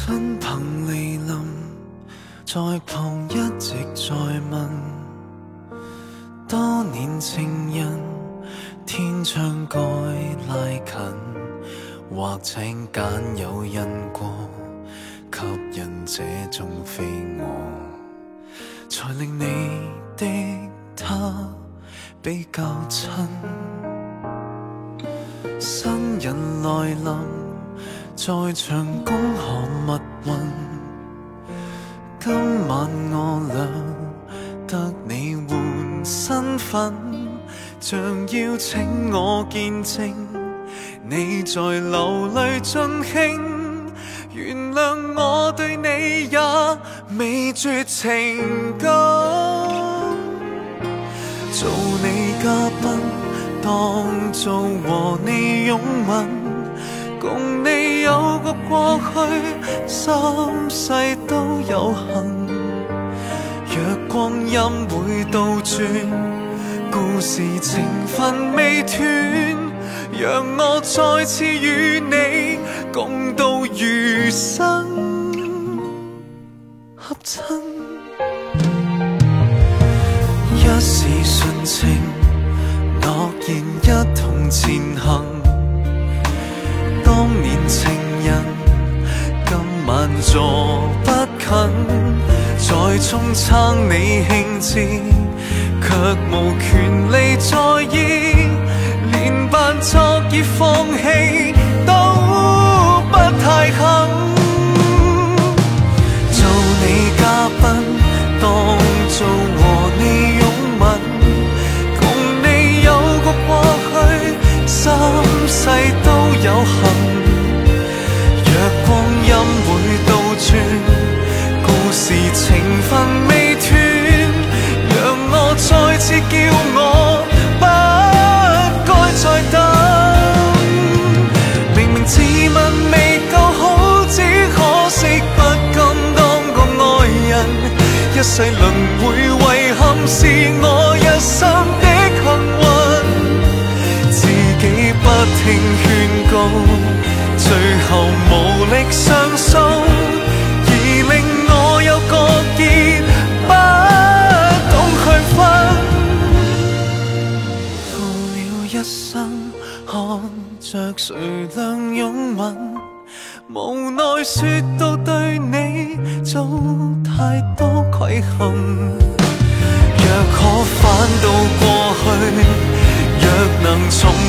親朋離臨，在旁一直在問，多年情人天將該拉近，或請揀有因果，吸引這種非我，才令你的他比較親。新人來臨，在場恭賀密運，今晚我倆得你換身份，像邀請我見證你在流淚盡興，原諒我對你也未絕情感，做你嘉賓，當做和你擁吻，共你有個過去，三世都有幸。若光陰會倒轉，故事情分未斷，讓我再次與你共度餘生，合襯。一時純情，諾言一同前行。當年情人，今晚坐不近，在衝撐你興致，卻無權利在意，連扮作已放棄都不太肯。做你嘉賓，當做和你擁吻，共你有個過去，三世都有幸。若光陰會倒轉，故事情分未斷，讓我再次叫我不該再等。明明自問未夠好，只可惜不甘當個愛人，一世輪迴遺憾是我一生的幸運，自己不聽勸告，最後無力上訴，而令我有個結，不懂區分。到了一生，看着誰倆擁吻，無奈說到對你早太多虧欠。若可返到過去，若能重